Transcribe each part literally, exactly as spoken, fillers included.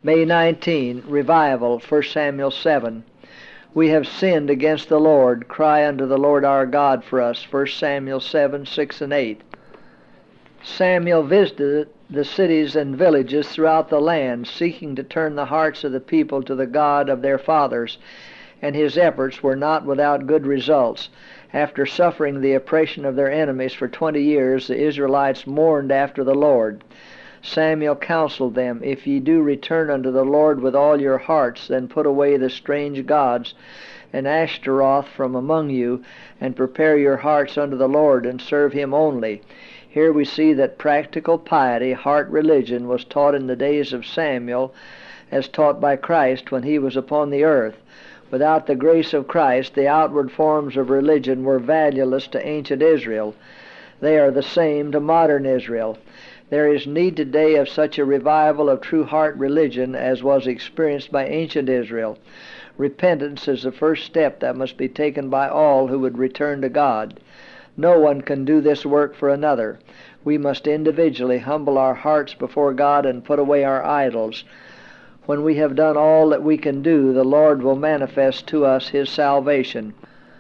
May nineteenth, Revival, First Samuel seven. We have sinned against the Lord. Cry unto the Lord our God for us. First Samuel seven, six and eight. Samuel visited the cities and villages throughout the land, seeking to turn the hearts of the people to the God of their fathers, and his efforts were not without good results. After suffering the oppression of their enemies for twenty years, the Israelites mourned after the Lord. Samuel counseled them, If ye do return unto the Lord with all your hearts, then put away the strange gods and Ashtaroth from among you, and prepare your hearts unto the Lord, and serve him only. Here we see that practical piety, heart religion, was taught in the days of Samuel, as taught by Christ when he was upon the earth. Without the grace of Christ, the outward forms of religion were valueless to ancient Israel. They are the same to modern Israel. There is need today of such a revival of true heart religion as was experienced by ancient Israel. Repentance is the first step that must be taken by all who would return to God. No one can do this work for another. We must individually humble our hearts before God and put away our idols. When we have done all that we can do, the Lord will manifest to us his salvation.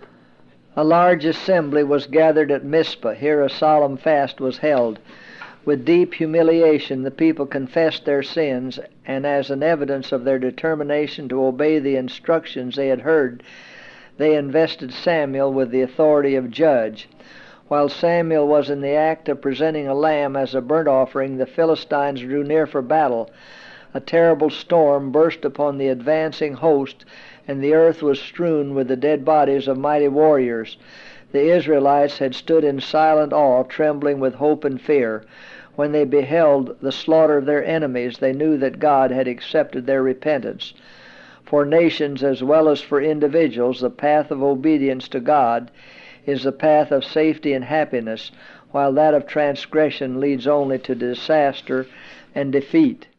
A large assembly was gathered at Mizpah. Here a solemn fast was held. With deep humiliation the people confessed their sins, and as an evidence of their determination to obey the instructions they had heard, they invested Samuel with the authority of judge. While Samuel was in the act of presenting a lamb as a burnt offering, the Philistines drew near for battle. A terrible storm burst upon the advancing host, and the earth was strewn with the dead bodies of mighty warriors. The Israelites had stood in silent awe, trembling with hope and fear. When they beheld the slaughter of their enemies, they knew that God had accepted their repentance. For nations as well as for individuals, the path of obedience to God is the path of safety and happiness, while that of transgression leads only to disaster and defeat.